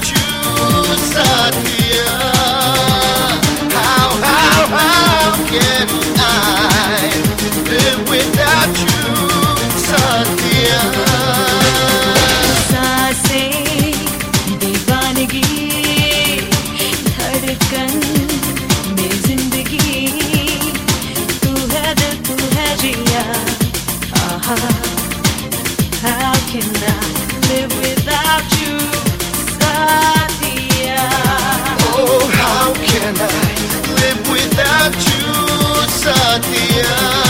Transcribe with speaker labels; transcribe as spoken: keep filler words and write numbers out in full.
Speaker 1: without you, Satya? How, how, how can I live without you, Satya?
Speaker 2: सांसें दीवानगी धड़कन में जिंदगी तू है दिल तू है जिया आहा How can I live without you Satya
Speaker 1: Oh, how can I live without you, Satya?